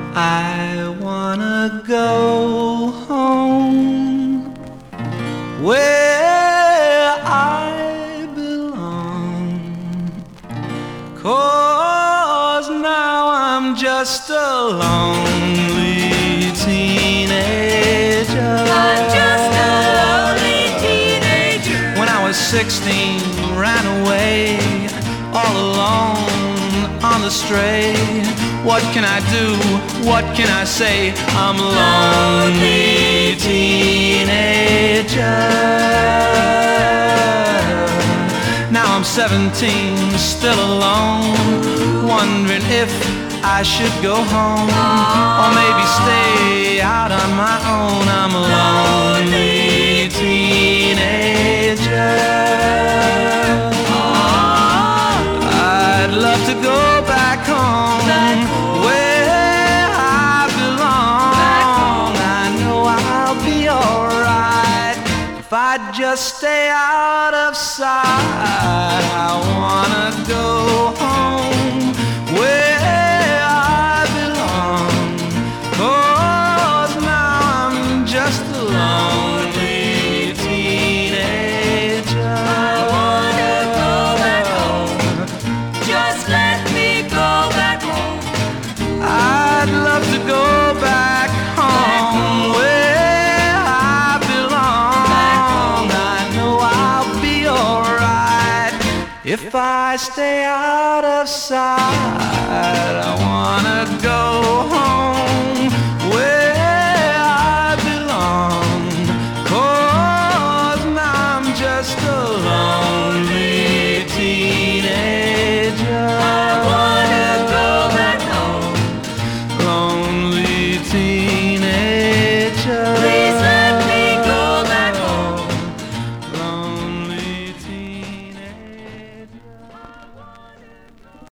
I wanna go home where I belong, 'cause now I'm just a lonely teenager. I'm just a lonely teenager. When I was 16, ran away all alone on the stray. What can I do? What can I say? I'm a lonely teenager. Now I'm 17, still alone, wondering if I should go home or maybe stay out on my own. I'm a lonely teenager. I'd love to go back home where I belong. I know I'll be alright if I just stay out of sight. I wanna go home where I belong, 'cause now I'm just a lonely teenager. I wanna go back home. Just let me go back home. I'd love to go back home where I belong. I know I'll be alright if I stay out of sight. I want